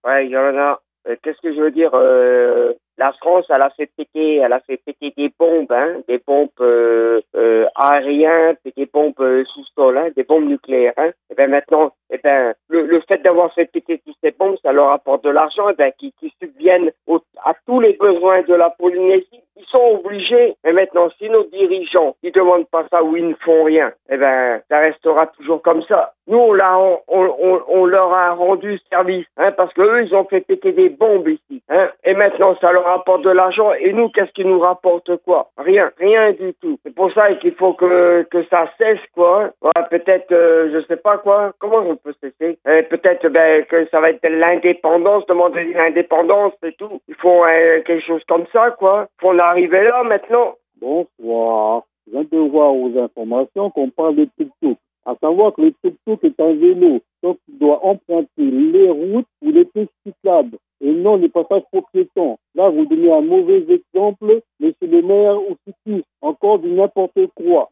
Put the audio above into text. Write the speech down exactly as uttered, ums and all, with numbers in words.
Ouais, il y en a. Euh, Qu'est-ce que je veux dire euh, La France, elle a fait péter, elle a fait péter des bombes, hein, des bombes euh, euh, aériennes, et des bombes euh, sous-sol, hein, des bombes nucléaires. Hein. Et ben maintenant, et ben le, le fait d'avoir fait péter toutes ces bombes, ça leur apporte de l'argent, et ben qui, qui subviennent au- à tous les besoins de la Polynésie. Ils sont obligés. Mais maintenant, si nos dirigeants, ils demandent pas ça ou ils ne font rien, eh ben ça restera toujours comme ça. Nous, on, l'a, on, on, on leur a rendu service, hein, parce que eux, ils ont fait péter des bombes ici, hein, et maintenant, ça leur rapporte de l'argent, et nous, qu'est-ce qui nous rapporte quoi? Rien, rien du tout. C'est pour ça qu'il faut que, que ça cesse, quoi. Hein. Ouais, peut-être, euh, je sais pas quoi, comment on peut cesser? Euh, peut-être, ben, que ça va être l'indépendance, demander l'indépendance et tout. Il faut euh, quelque chose comme ça, quoi. Faut en arriver là, maintenant. Bonsoir. Je viens de voir aux informations qu'on parle de tuk-tuk. À savoir que le tuk-tuk est un vélo, donc il doit emprunter les routes ou les pistes cyclables et non les passages pour piétons. Là, vous donnez un mauvais exemple, monsieur le maire ou cycliste, encore du n'importe quoi.